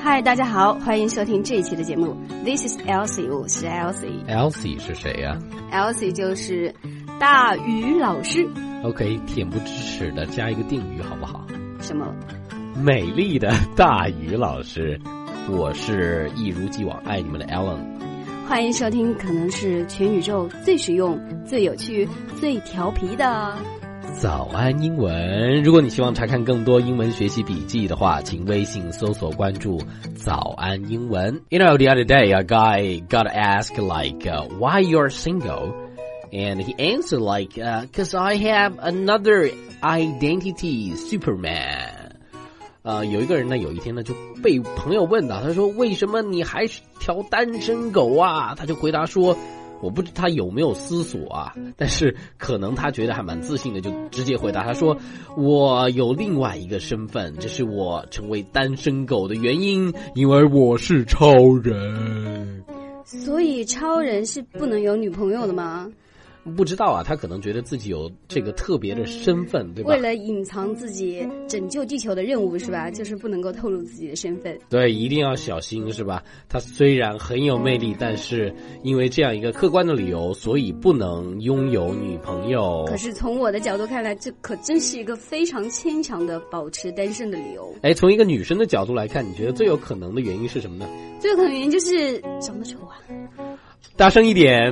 嗨，大家好，欢迎收听这一期的节目。This is Elsie， 我是 Elsie。Elsie 是谁呀 ？Elsie 就是大鱼老师。 OK， 恬不知耻的加一个定语好不好？ 什么？ 美丽的大鱼老师，我是一如既往爱你们的 Alan。 欢迎收听，可能是全宇宙最实用、最有趣、最调皮的早安英文。如果你希望查看更多英文学习笔记的话，请微信搜索关注早安英文。You know, the other day a guy got asked why you're single? And he answered cause I have another identity, Superman. 有一个人呢，有一天呢就被朋友问到，他说为什么你还是条单身狗啊？他就回答说，我不知他有没有思索啊，但是可能他觉得还蛮自信的，就直接回答他说，我有另外一个身份，这是我成为单身狗的原因，因为我是超人。 所以超人是不能有女朋友的吗？ 不知道啊，他可能觉得自己有这个特别的身份，对吧？ 为了隐藏自己拯救地球的任务是吧？就是不能够透露自己的身份。 对，一定要小心是吧？他虽然很有魅力，但是因为这样一个客观的理由，所以不能拥有女朋友。 可是从我的角度看来，这可真是一个非常牵强的保持单身的理由。 从一个女生的角度来看，你觉得最有可能的原因是什么呢？ 最有可能原因就是长得丑啊。 大声一点。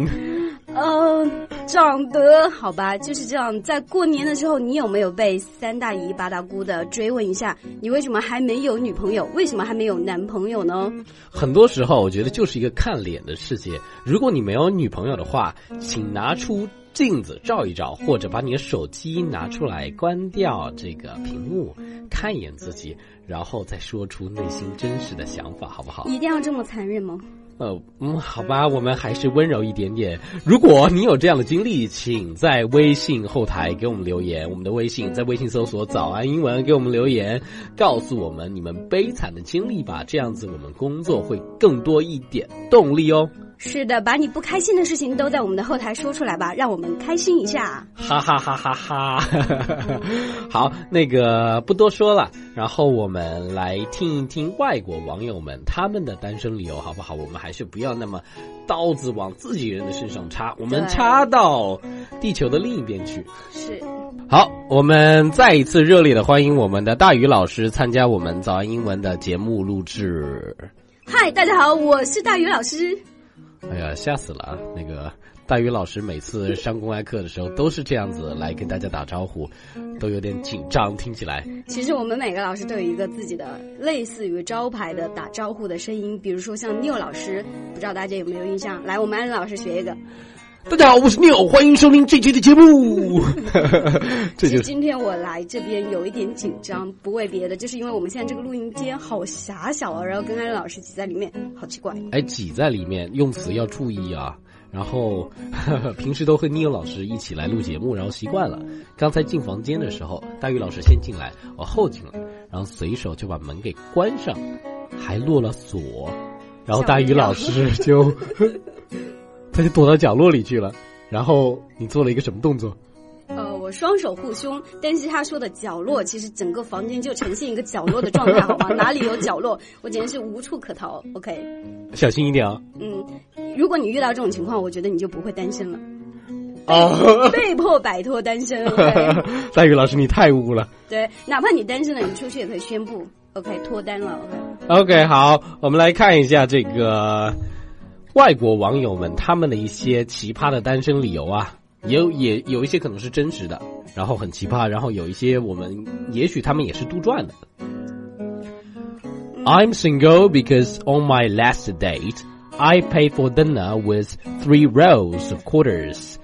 长得好吧，就是这样。在过年的时候，你有没有被三大姨八大姑的追问一下，你为什么还没有女朋友？为什么还没有男朋友呢？ 很多时候我觉得就是一个看脸的世界。如果你没有女朋友的话，请拿出镜子照一照，或者把你的手机拿出来，关掉这个屏幕，看一眼自己，然后再说出内心真实的想法，好不好？ 一定要这么残忍吗？ 好吧，我们还是温柔一点点。如果你有这样的经历，请在微信后台给我们留言，我们的微信在微信搜索早安英文，给我们留言，告诉我们你们悲惨的经历吧，这样子我们工作会更多一点动力哦。 是的，把你不开心的事情都在我们的后台说出来吧，让我们开心一下。 哈哈哈哈哈！好，那个不多说了，然后我们来听一听外国网友们他们的单身理由，好不好？我们还是不要那么刀子往自己人的身上插，我们插到地球的另一边去。 是。 好，我们再一次热烈的欢迎我们的大鱼老师参加我们早安英文的节目录制。 嗨，大家好，我是大鱼老师。 哎呀，吓死了啊！那个大鱼老师每次上公开课的时候都是这样子来跟大家打招呼，都有点紧张，听起来。 其实我们每个老师都有一个自己的类似于招牌的打招呼的声音，比如说像Neil老师，不知道大家有没有印象？来，我们安老师学一个。 大家好，我是Neil，欢迎收听这期的节目。这就是今天我来这边有一点紧张，不为别的，就是因为我们现在这个录音间好狭小啊，然后跟安老师挤在里面，好奇怪。 挤在里面用词要注意啊。然后平时都和Neil老师一起来录节目，然后习惯了。刚才进房间的时候，大鱼老师先进来，我后进来，然后随手就把门给关上，还落了锁。然后大鱼老师就他就躲到角落里去了。然后你做了一个什么动作？ 我双手护胸，但是他说的角落，其实整个房间就呈现一个角落的状态，好吗？哪里有角落，我简直是无处可逃。OK， 小心一点啊。 如果你遇到这种情况，我觉得你就不会单身了。被迫摆脱单身。OK， 大鱼老师你太污了。 对，哪怕你单身了，你出去也可以宣布 OK 脱单了。 OK， 好，我们来看一下这个外国网友们他们的一些奇葩的单身理由啊。有一些可能是真实的，然后很奇葩，然后有一些我们也许他们也是杜撰的。I'm single because on my last date, I paid for dinner with 3 rolls of quarters.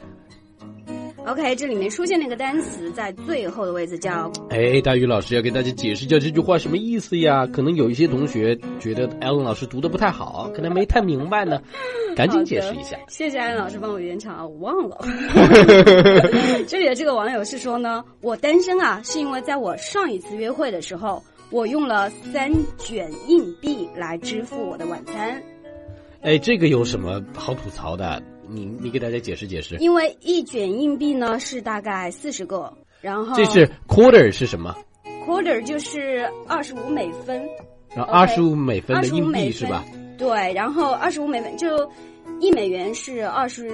OK， 这里面出现那个单词在最后的位置叫大鱼老师要给大家解释一下这句话什么意思呀？可能有一些同学觉得 Alan 老师读得不太好，可能没太明白呢，赶紧解释一下。 谢谢 Alan 老师帮我圆场啊，我忘了。这里的这个网友是说呢，我单身啊，是因为在我上一次约会的时候，我用了3卷硬币来支付我的晚餐。 这个有什么好吐槽的？你给大家解释解释。 因为1卷硬币呢是大概40个，然后这是 quarter 是什么？ quarter 就是25美分。 然后25美分的硬币是吧？ 对，然后25美分就1美元是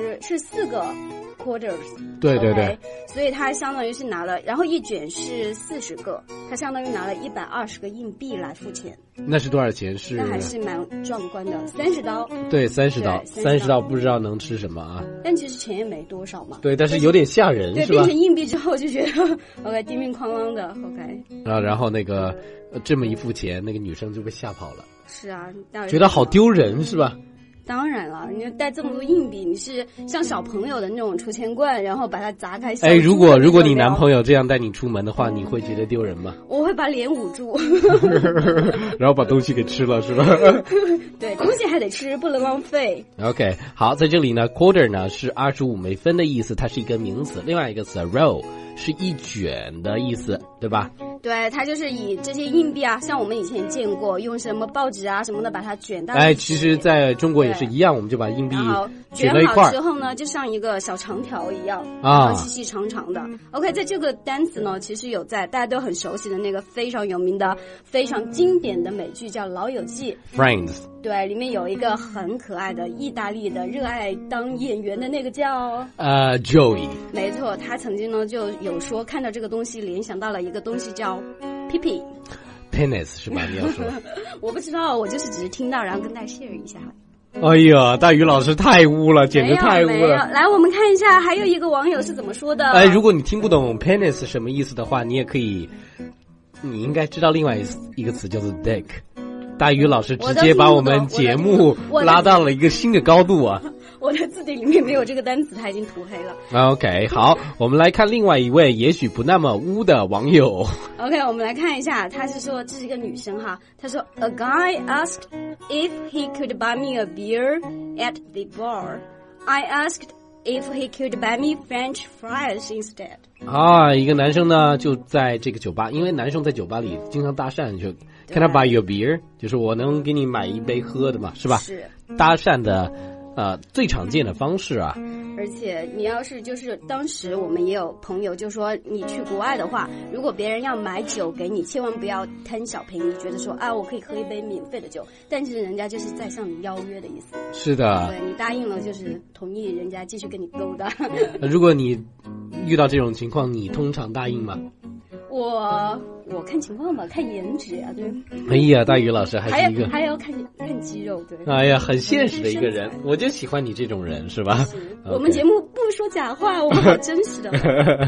4个 quarters。 对对对， 所以他相当于是拿了，然后一卷是40个，他相当于拿了120个硬币来付钱。 那是多少钱？是那还是蛮壮观的，30刀。 对，30刀，30刀不知道能吃什么啊？ 但其实钱也没多少嘛。 对，但是有点吓人， 对， 是吧？ 变成硬币之后就觉得 OK 叮叮哐啷的 OK。 然后那个这么一付钱，那个女生就被吓跑了。 是啊， 觉得好丢人是吧？ 当然了，你带这么多硬币，你是像小朋友的那种储钱罐，然后把它砸开。 哎，如果你男朋友这样带你出门的话，你会觉得丢人吗？ 我会把脸捂住， 然后把东西给吃了，是吧？ 对，东西还得吃，不能浪费。 OK， 好，在这里呢 ，quarter 呢是25美分的意思，它是一个名词。另外一个词 roll 是一卷的意思，对吧？ 对，它就是以这些硬币啊，像我们以前见过，用什么报纸啊什么的把它卷到一起。 哎，其实在中国也是一样，我们就把硬币卷到一块好之后呢，就像一个小长条一样啊， 细细长长的。OK， 在这个单词呢，其实有在大家都很熟悉的那个非常有名的、非常经典的美剧叫《老友记》 Friends。 对，里面有一个很可爱的意大利的热爱当演员的那个叫 Joey。 没错，他曾经呢就有说看到这个东西联想到了一个东西叫屁屁 penis 是吧？你要说我不知道，我就是只是听到然后跟大家 share 一下。 哎呀，大宇老师太污了，简直太污了。 来，我们看一下还有一个网友是怎么说的。 哎，如果你听不懂 penis 什么意思的话，你也可以，你应该知道另外一个词叫做 dick。大宇老师直接把我们节目拉到了一个新的高度啊！ 我的字典里面没有这个单词，他已经涂黑了。 OK， 好，我们来看另外一位也许不那么污的网友。 OK， 我们来看一下，他是说这是一个女生哈，她说 A guy asked if he could buy me a beer at the bar. I asked if he could buy me French fries instead. 啊，一个男生呢就在这个酒吧，因为男生在酒吧里经常搭讪，就 Can I buy you a beer？ 就是我能给你买一杯喝的嘛，是吧？ 是搭讪的最常见的方式啊。 而且你要是就是当时我们也有朋友就说，你去国外的话，如果别人要买酒给你，千万不要贪小便宜，觉得说啊我可以喝一杯免费的酒，但是人家就是在向你邀约的意思。 是的， 对，你答应了就是同意人家继续跟你勾搭。 如果你遇到这种情况，你通常答应吗？ 我看情况吧，看颜值啊，对。 哎呀，大宇老师还是一个还要看肌肉，对。 哎呀，很现实的一个人，我就喜欢你这种人，是吧？ 我们节目不说假话，我们好真实的。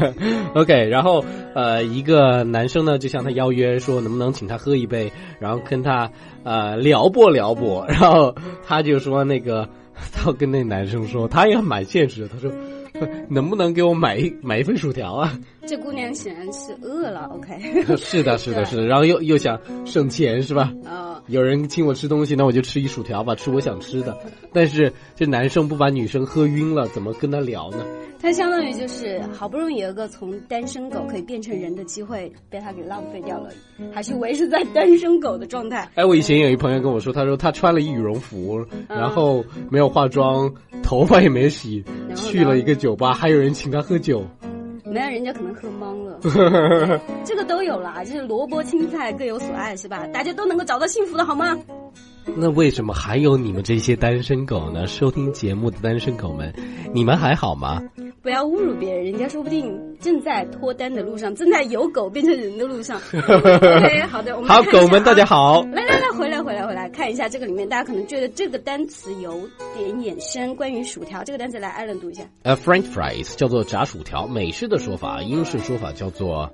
OK， 然后一个男生呢就向他邀约说能不能请他喝一杯，然后跟他撩拨，然后他就说他跟那男生说，他也蛮现实的，他说能不能给我买一份薯条啊？ 这姑娘显然是饿了 ，OK。 是的，然后又想省钱是吧？有人请我吃东西，那我就吃一薯条吧，吃我想吃的。但是这男生不把女生喝晕了，怎么跟他聊呢？ 他相当于就是好不容易有一个从单身狗可以变成人的机会，被他给浪费掉了，还是维持在单身狗的状态。 哎，我以前有一朋友跟我说，他说他穿了一羽绒服，然后没有化妆，头发也没洗，去了一个酒吧，还有人请他喝酒。 没有，人家可能喝懵了。这个都有啦，就是萝卜青菜各有所爱，是吧？大家都能够找到幸福的好吗？ 那为什么还有你们这些单身狗呢？收听节目的单身狗们，你们还好吗？ 不要侮辱别人，人家说不定正在脱单的路上，正在由狗变成人的路上。OK， 好的，我们好，狗们大家好。 来，回来，看一下这个里面，大家可能觉得这个单词有点衍生，关于薯条这个单词，来艾伦读一下。 French fries 叫做炸薯条，美式的说法，英式说法叫做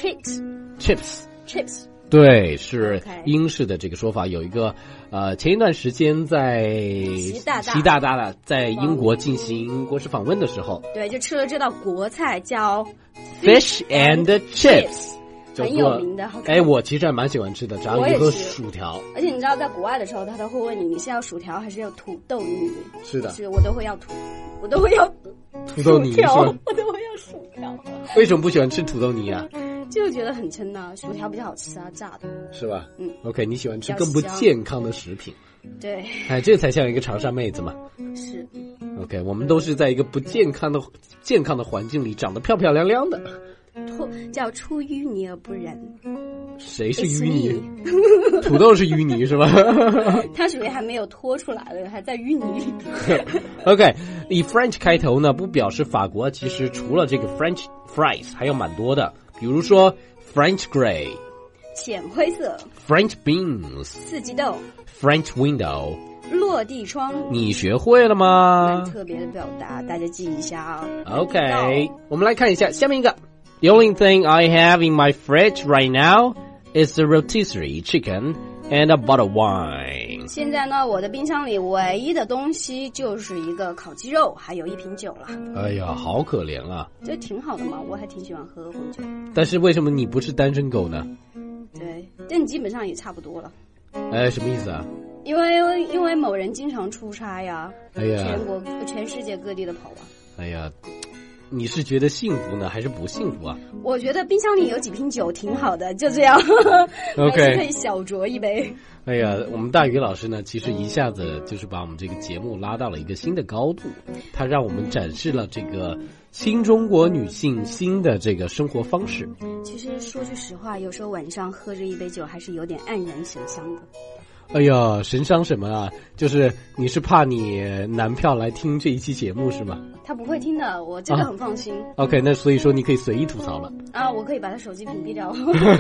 chips。对，是英式的这个说法。有一个前一段时间在习大大在英国进行国事访问的时候， 对，就吃了这道国菜叫 Fish and Chips， 很有名的。 哎，我其实还蛮喜欢吃的，炸鱼和薯条。 而且你知道，在国外的时候，他都会问你是要薯条还是要土豆泥？ 是的， 是我都会要土豆泥，是吧？我都会要薯条。 为什么不喜欢吃土豆泥啊？ 就觉得很撑啊，薯条比较好吃啊，炸的是吧？OK， 你喜欢吃更不健康的食品， 对， 哎，这才像一个长沙妹子嘛。 是 OK， 我们都是在一个不健康的环境里长得漂漂亮亮的。 叫出淤泥而不染。 谁是淤泥？土豆是淤泥是吧？ 它属于还没有脱出来了，还在淤泥里。 OK， 以 French 开头呢，不表示法国其实除了这个 French fries 还有蛮多的，比如说 French grey 浅灰色 French beans 四季豆 French window 落地窗。 你学会了吗？ 蛮特别的表达，大家记一下啊。 OK， 我们来看一下下面一个。The only thing I have in my fridge right now is a rotisserie chicken and a bottle of wine. 现在呢，我的冰箱里唯一的东西就是一个烤鸡肉，还有一瓶酒了。 哎呀，好可怜啊！ 这挺好的嘛，我还挺喜欢喝红酒。 但是为什么你不是单身狗呢？ 对，但基本上也差不多了。 哎，什么意思啊？ 因为某人经常出差呀， 哎呀， 全世界各地的跑啊。 哎呀，你是觉得幸福呢，还是不幸福啊？ 我觉得冰箱里有几瓶酒挺好的，就这样。 OK， 还是可以小酌一杯。 哎呀，我们大宇老师呢，其实一下子就是把我们这个节目拉到了一个新的高度，他让我们展示了这个新中国女性新的这个生活方式。 其实说句实话，有时候晚上喝着一杯酒，还是有点黯然神伤的。 哎呀，神伤什么啊？就是你是怕你男票来听这一期节目是吗？ 他不会听的，我这个很放心。 OK， 那所以说你可以随意吐槽了。 啊，我可以把他手机屏蔽掉。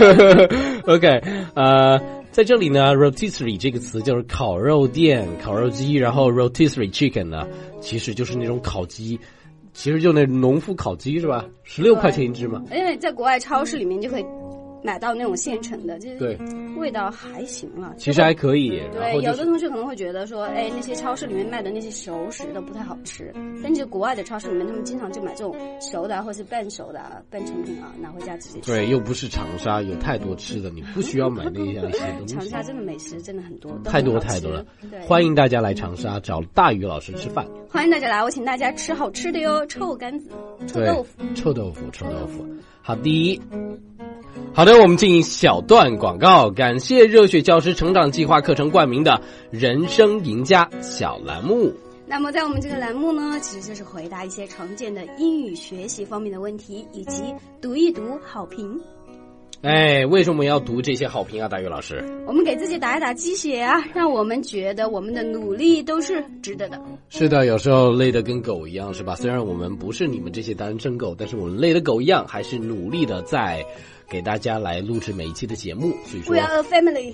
OK， 在这里呢 ，rotisserie 这个词就是烤肉店、烤肉机，然后 rotisserie chicken 呢，其实就是那种烤鸡，其实就那农夫烤鸡是吧？16块钱一只嘛。 因为在国外超市里面就可以买到那种现成的，就是对， 味道还行了， 其实还可以。 对，有的同学可能会觉得说，哎，那些超市里面卖的那些熟食都不太好吃，但是国外的超市里面，他们经常就买这种熟的或是半熟的半成品啊，拿回家直接吃。 对，又不是长沙，有太多吃的，你不需要买那样一些东西。 长沙真的美食真的很多， 太多太多了。欢迎大家来长沙找大宇老师吃饭。 欢迎大家来，我请大家吃好吃的哟，臭干子、臭豆腐、 臭豆腐、臭豆腐。好的。好的，我们进行小段广告，感谢热血教师成长计划课程冠名的人生赢家小栏目。 那么在我们这个栏目呢，其实就是回答一些常见的英语学习方面的问题，以及读一读好评。 哎，为什么要读这些好评啊，大宇老师？ 我们给自己打一打鸡血啊，让我们觉得我们的努力都是值得的。 是的，有时候累得跟狗一样，是吧？虽然我们不是你们这些单身狗，但是我们累得狗一样，还是努力的在给大家来录制每一期的节目。所以说 We are a family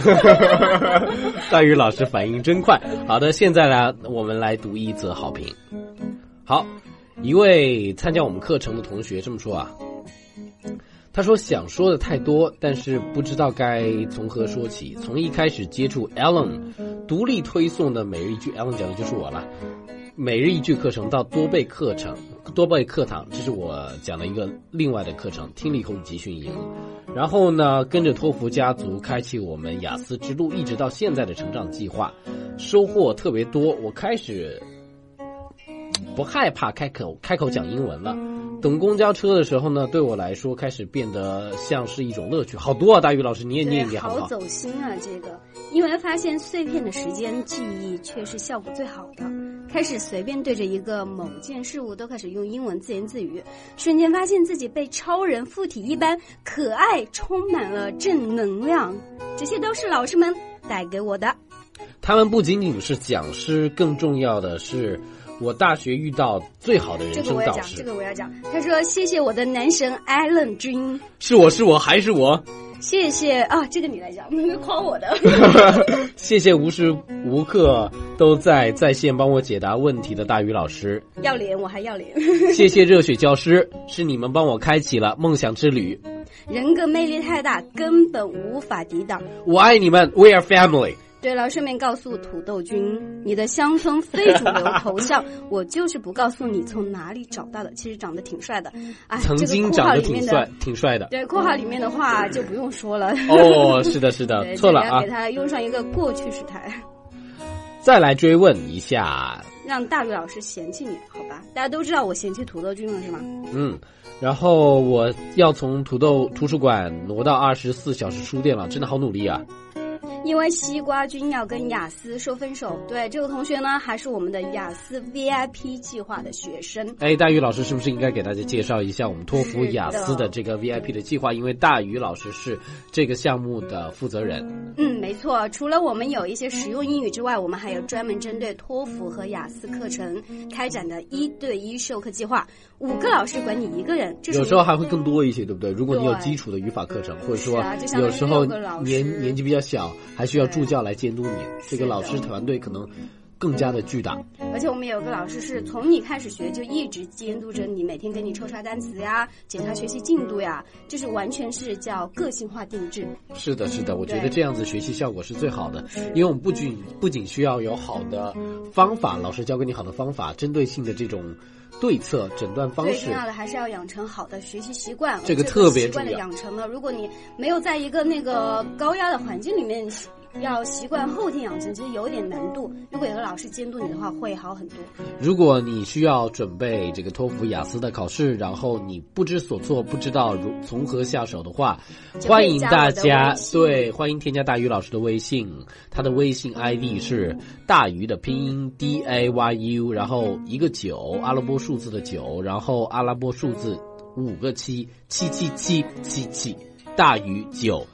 大宇老师反应真快。好的，现在呢，我们来读一则好评。好，一位参加我们课程的同学这么说啊，他说想说的太多，但是不知道该从何说起。从一开始接触 Ellen 独立推送的每日一句 ，Ellen 讲的就是我了。每日一句课程到多倍课堂，这是我讲的一个另外的课程，听力口语集训营。然后呢，跟着托福家族开启我们雅思之路，一直到现在的成长计划，收获特别多。我开始不害怕开口讲英文了。等公交车的时候呢，对我来说开始变得像是一种乐趣。好多啊，大宇老师，你也念一念好不好？ 好走心啊，这个，因为发现碎片的时间记忆却是效果最好的。开始随便对着一个某件事物都开始用英文自言自语，瞬间发现自己被超人附体一般可爱，充满了正能量。这些都是老师们带给我的。 他们不仅仅是讲师，更重要的是我大学遇到最好的人生导师。 这个我要讲。他说谢谢我的男神 Alan 君。 是我还是我？ 谢谢啊，这个你来讲，夸我的。 谢谢无时无刻都在线帮我解答问题的大宇老师。 要脸，我还要脸。 谢谢热血教师，是你们帮我开启了梦想之旅。 人格魅力太大，根本无法抵挡。 我爱你们 ，We are family。 对了，顺便告诉土豆君，你的乡村非主流头像，我就是不告诉你从哪里找到的。其实长得挺帅的，哎， 曾经长得挺帅的。 对，括号里面的话就不用说了。 哦，是的，错了啊！ 要给他用上一个过去时态。 再来追问一下， 让大宇老师嫌弃你，好吧？大家都知道我嫌弃土豆君了，是吗？ 然后我要从土豆图书馆挪到24小时书店了，真的好努力啊！ 因为西瓜君要跟雅思说分手。对，这个同学呢还是我们的雅思 VIP 计划的学生。 哎，大宇老师是不是应该给大家介绍一下我们托福雅思的这个 VIP 的计划？因为大宇老师是这个项目的负责人。 没错，除了我们有一些实用英语之外，我们还有专门针对托福和雅思课程开展的1对1授课计划，5个老师管你1个人。 有时候还会更多一些，对不对？如果你有基础的语法课程，或者说有时候年纪比较小，还需要助教来监督你，这个老师团队可能更加的巨大。 而且我们有个老师是从你开始学就一直监督着你，每天给你抽查单词呀，检查学习进度呀，就是完全是叫个性化定制。 是的，是的，我觉得这样子学习效果是最好的，因为我们不仅需要有好的方法，老师教给你好的方法，针对性的这种对策诊断方式， 最重要的还是要养成好的学习习惯。 这个特别重要。 习惯的养成呢，如果你没有在一个那个高压的环境里面，要习惯后天养成，其实有点难度。如果有个老师监督你的话，会好很多。如果你需要准备这个托福雅思的考试，然后你不知所措，不知道从何下手的话，欢迎大家欢迎添加大宇老师的微信，他的微信 ID 是大宇的拼音 DAYU， 然后一个9，阿拉伯数字的9，然后阿拉伯数字5个7 77777，大宇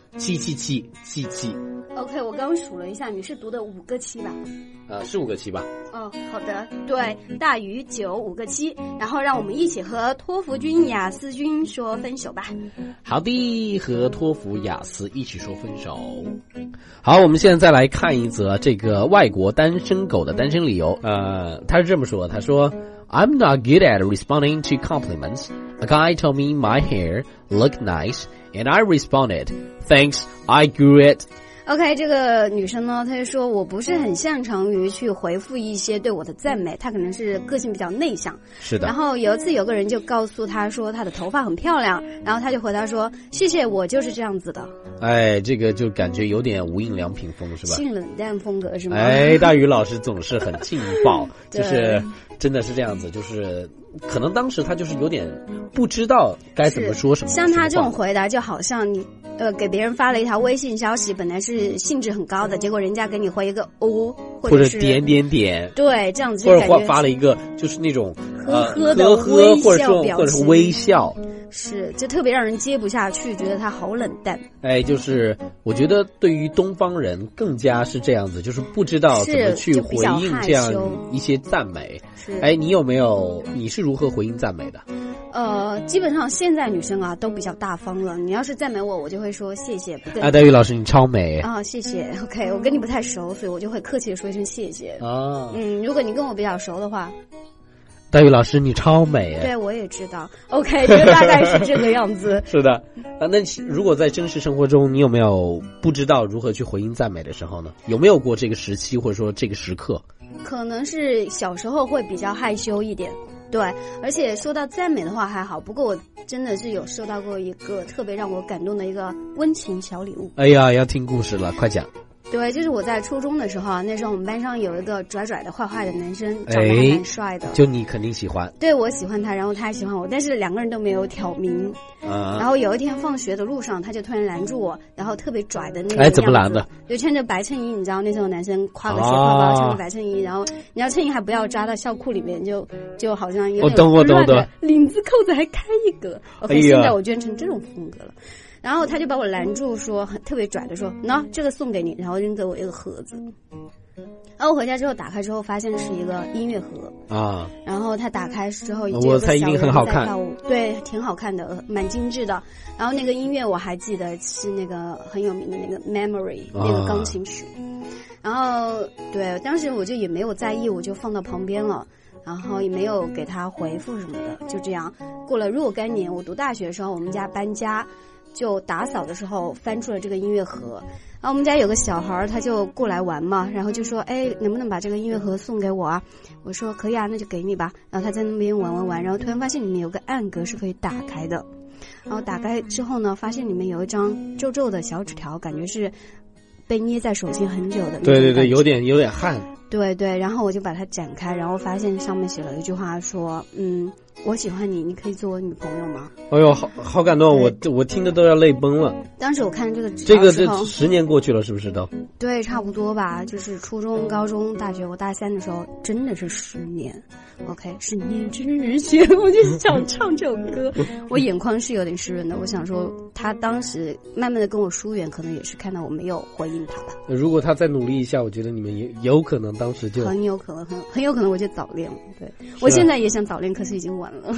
9777777。 OK， 我刚数了一下，你是读的5个7吧？ 是5个7吧？ 哦，好的，对，大于9 5个7，然后让我们一起和托福君、雅思君说分手吧。 好的，和托福、雅思一起说分手。好，我们现在再来看一则这个外国单身狗的单身理由。他是这么说，他说 I'm not good at responding to compliments. A guy told me my hair looked nice, and I responded, Thanks, I grew it.OK， 这个女生呢，她就说我不是很擅长于去回复一些对我的赞美，她可能是个性比较内向。 是的。 然后有一次有个人就告诉她说她的头发很漂亮，然后她就回答说谢谢，我就是这样子的。 哎，这个就感觉有点无印良品风是吧？ 性冷淡风格是吗？ 哎，大宇老师总是很劲爆，就是真的是这样子，就是可能当时他就是有点不知道该怎么说什么。 像他这种回答就好像你给别人发了一条微信消息，本来是兴致很高的，结果人家给你回一个或者点点点， 对，这样子或者发了一个就是那种呵呵的微笑表情， 或者是微笑， 是就特别让人接不下去，觉得他好冷淡。 哎，就是我觉得对于东方人更加是这样子，就是不知道怎么去回应这样一些赞美。哎，你是如何回应赞美的？ 基本上现在女生啊都比较大方了，你要是赞美我就会说谢谢。 大宇老师你超美啊，谢谢。OK， 我跟你不太熟，所以我就会客气的说一声谢谢啊。如果你跟我比较熟的话， 大宇老师你超美。 对，我也知道。OK， 就大概是这个样子。 是的。那如果在真实生活中，你有没有不知道如何去回应赞美的时候呢？有没有过这个时期或者说这个时刻？ 可能是小时候会比较害羞一点。对，而且说到赞美的话还好，不过我真的是有收到过一个特别让我感动的一个温情小礼物。 哎呀，要听故事了，快讲。 对，就是我在初中的时候啊，那时候我们班上有一个拽拽的坏坏的男生，长得还蛮帅的。 就你肯定喜欢。对， 我喜欢他，然后他喜欢我，但是两个人都没有挑明。然后有一天放学的路上，他就突然拦住我，然后特别拽的那个样子。 怎么拦的？ 就穿着白衬衣，你知道那时候男生挎个斜挎包，穿着白衬衣，然后你要衬衣还不要扎到校裤里面，就好像有点我懂， 领子扣子还开一格。OK，现在我居然成这种风格了。然后他就把我拦住说，特别拽的说，这个送给你，然后扔给我一个盒子。然后我回家之后打开之后发现是一个音乐盒啊，然后他打开之后我猜一定很好看， 对，挺好看的，蛮精致的。然后那个音乐我还记得是那个很有名的那个 Memory 那个钢琴曲。然后对，当时我就也没有在意，我就放到旁边了。然后也没有给他回复什么的，就这样过了若干年。我读大学的时候，我们家搬家，就打扫的时候翻出了这个音乐盒。然后我们家有个小孩，他就过来玩嘛，然后就说：“哎，能不能把这个音乐盒送给我啊？”我说：“可以啊，那就给你吧。”然后他在那边玩，然后突然发现里面有个暗格是可以打开的。然后打开之后呢，发现里面有一张皱皱的小纸条，感觉是被捏在手心很久的那种。 对，有点汗。 对，然后我就把它展开，然后发现上面写了一句话说， 我喜欢你，你可以做我女朋友吗？ 哎呦，好感动，我听着都要泪崩了。 当时我看这个这10年过去了，是不是都？ 对，差不多吧，就是初中、高中、大学，我大3的时候真的是10年。OK， 是念之日前，我就想唱这首歌，我眼眶是有点湿润的。我想说，他当时慢慢的跟我疏远，可能也是看到我没有回应他吧。 如果他再努力一下，我觉得你们也有可能当时就很有可能，很有可能我就早恋了。对，我现在也想早恋，可是已经晚了。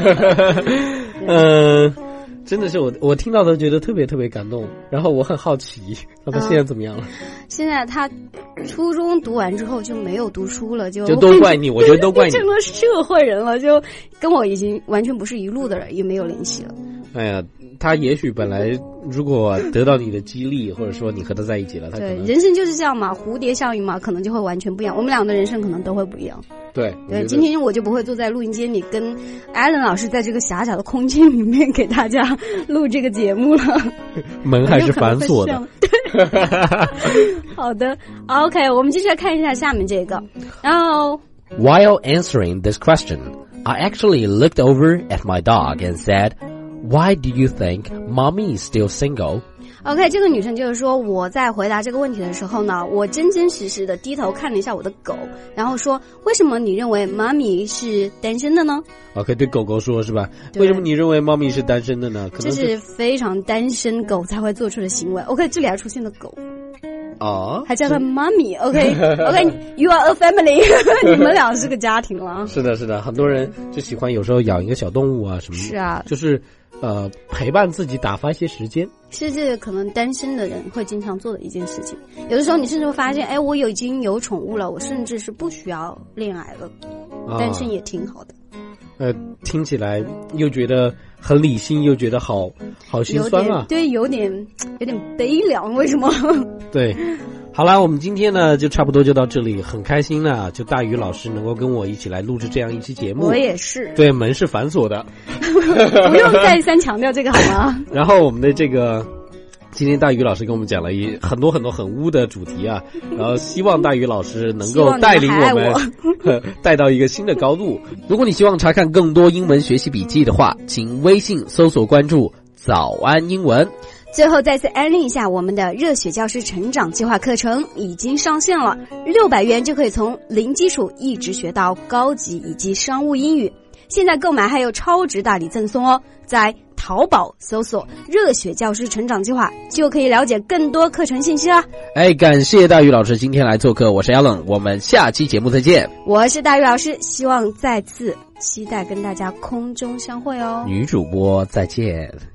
真的是我听到都觉得特别特别感动，然后我很好奇，他现在怎么样了？ 现在他初中读完之后就没有读书了，就都怪你，我觉得都怪你， 成了社会人了，就跟我已经完全不是一路的人，也没有联系了。 哎呀，他也许本来如果得到你的激励，或者说你和他在一起了，他可能对，人生就是这样嘛，蝴蝶效应嘛，可能就会完全不一样。我们俩的人生可能都会不一样。 对， 今天我就不会坐在录音间里跟 Alan 老师在这个狭小的空间里面给大家录这个节目了。 门还是反锁的。 好的 ，OK， 我们继续来看一下下面这个。然后 ，While answering this question, I actually looked over at my dog and said, "Why do you think mommy is still single?" OK， 这个女生就是说，我在回答这个问题的时候呢，我真真实实的低头看了一下我的狗，然后说，为什么你认为妈咪是单身的呢？ OK， 对狗狗说是吧？为什么你认为妈咪是单身的呢？可能这是非常单身狗才会做出的行为。OK， 这里还出现了狗。还叫他妈咪 ，OK， you are a family， 你们俩是个家庭了。 是的，是的，很多人就喜欢有时候养一个小动物啊什么的。 是啊， 就是陪伴自己打发一些时间。 是这个可能单身的人会经常做的一件事情。有的时候你甚至会发现，哎，我已经有宠物了，我甚至是不需要恋爱了，单身也挺好的。 听起来又觉得很理性，又觉得好心酸啊。 对，有点悲凉。为什么？ 对，好啦，我们今天呢就差不多就到这里，很开心呢，就大宇老师能够跟我一起来录制这样一期节目。 我也是。 对，门是反锁的， 不用再三强调这个好吗？ 然后我们的这个。今天大宇老师跟我们讲了很多很污的主题啊，然后希望大宇老师能够带领我们带到一个新的高度。如果你希望查看更多英文学习笔记的话，请微信搜索关注早安英文。 最后再次安利一下，我们的热血教师成长计划课程已经上线了，600元就可以从零基础一直学到高级以及商务英语。现在购买还有超值大礼赠送哦，在淘宝搜索热血教师成长计划就可以了解更多课程信息啦。 感谢大宇老师今天来做客，我是 Alan， 我们下期节目再见。 我是大宇老师，希望再次期待跟大家空中相会哦。 女主播再见。